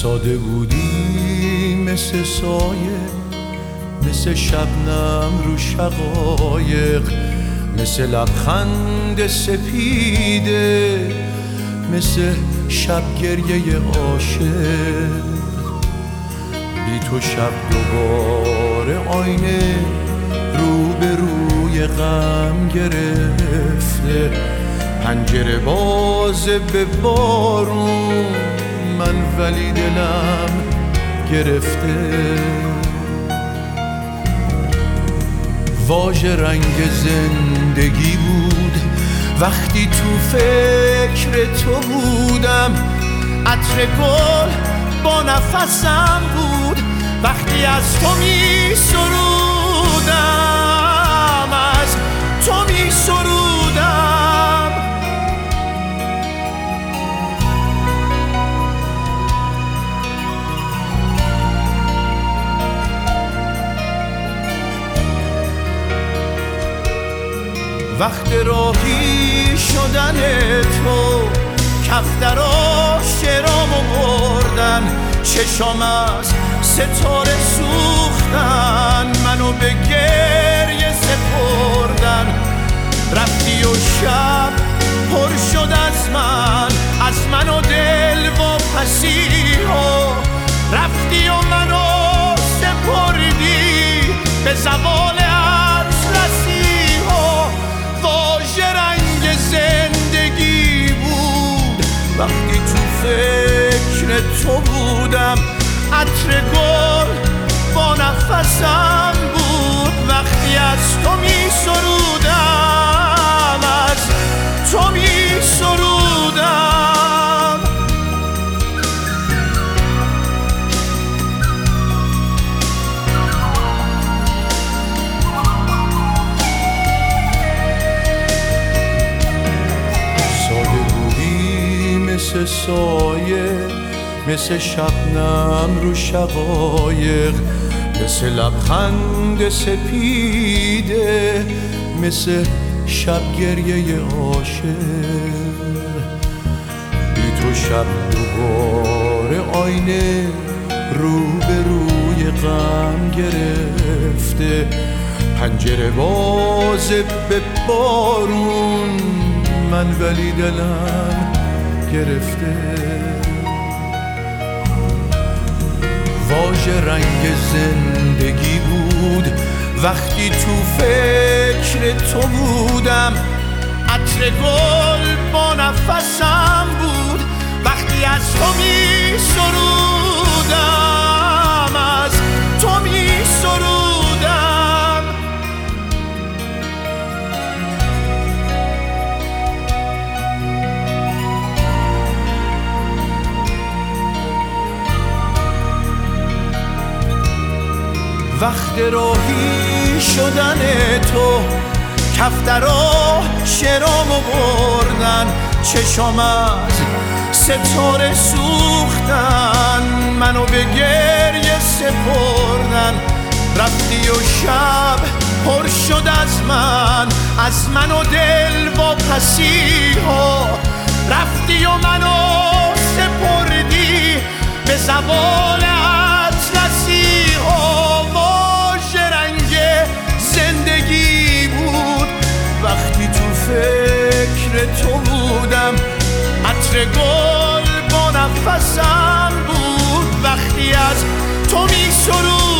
ساده بودی مثل سایه، مثل شبنم رو شقایق، مثل لبخند سپیده، مثل شب گریه عاشق. بی تو شب دوباره آینه رو به روی غم گرفته، پنجره باز به بارون من ولی دلم گرفته. واژه رنگ زندگی بود وقتی تو فکر تو بودم، عطر گل با نفسم بود وقتی از تو می سرودم، از تو می سرودم. وقت راهی شدن تو کفتراش شرامو بردن، چشام از ستاره سوختن، منو به گریه سپردن. رفتی و شب پر شد از من و دل و پسیها، رفتی و منو سپردی به زوال اطلسیها. واژه رنگ زندگی بود وقتی تو فکر تو بودم، عطر گل با نفسم بود وقتی از تو می سرودم، از تو می سرودم. ساده بودی مثل سایه، مثل شبنم رو شقایق، مثل لبخند سپیده، مثل شب گریه عاشق. بی تو شب دوباره آینه رو به روی غم گرفته، پنجره باز به بارون من ولی دلم گرفته. واژه رنگ زندگی بود وقتی تو فکر تو بودم، عطر گل با نفسم بود وقتی از تو می سرودم، از تو می سرودم. وقت راهی شدن تو کفترا شرامو بردن، چشام از ستاره سوختن، منو به گریه سپردن. رفتی و شب پر شد از من و دل و پسیها، رفتی و منو سپردی به زوال اطلسیها. زندگی بود وقتی تو فکر تو بودم، عطر گل با نفسم بود وقتی از تو می سرودم.